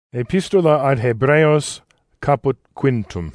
Epistola ad Hebreos, caput quintum.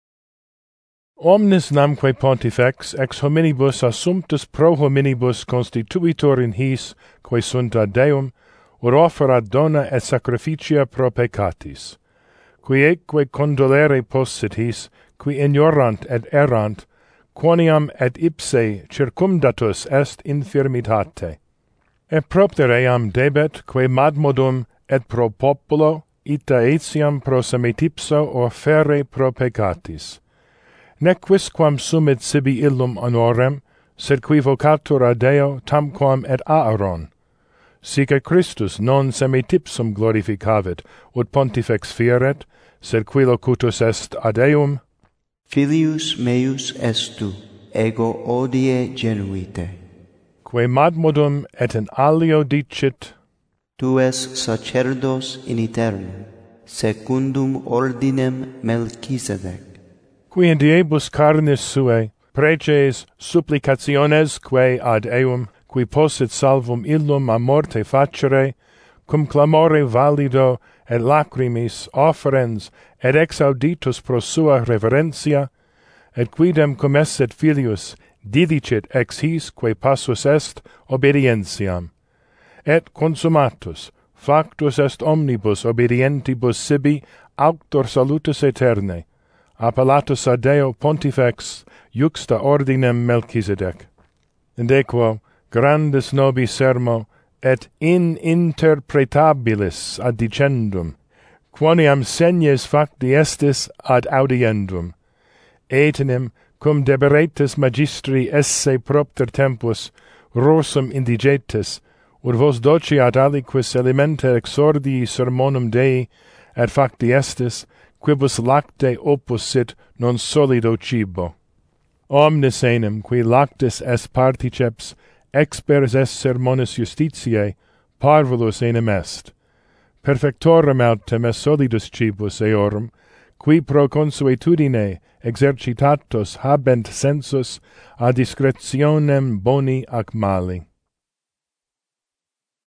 Omnis namque pontifex ex hominibus assumptus pro hominibus constituitur in his, quae sunt ad Deum, ur offerat dona et sacrificia pro peccatis, qui ecque condolere possit his, qui ignorant et errant, quoniam et ipse circumdatus est infirmitate. Et propter eam debet, quae madmodum et pro populo, ita etiam pro semitipso offerre pro peccatis. Nec quisquam sumit sibi illum honorem, sed qui vocatur a Deo tamquam et Aaron. Sic et Christus non semitipsum glorificavit, ut pontifex fieret, sed qui locutus est ad Eum. Filius meus est tu, ego odie genuite. Quae madmodum et in alio dicit, Tu es sacerdos in aeternum, secundum ordinem Melchisedec. qui in diebus carnis suae preces supplicationes quae ad Eum, qui possit salvum illum a morte facere, cum clamore valido et lacrimis offerens et exauditus pro sua reverentia, et quidem cum esset filius dilicit ex his quae passus est obedientiam. Et consumatus, factus est omnibus obedientibus sibi auctor salutus aeterne, appellatus a Deo pontifex juxta ordinem Melchisedec. Indequo grandis nobis sermo et in interpretabilis addicendum, quoniam segnes facti estis ad audiendum, etenim cum deberetis magistri esse propter tempus rosum indigetis, ut vos dociat aliquis elemente exordii sermonum Dei, et facti estis, quibus lacte opus sit non solido cibo. Omnis enim, qui lactis est particeps, expers est sermonis justitiae, parvulus enim est. Perfectorum autem est solidus cibus eorum, qui pro consuetudine exercitatos habent sensus a discretionem boni ac mali.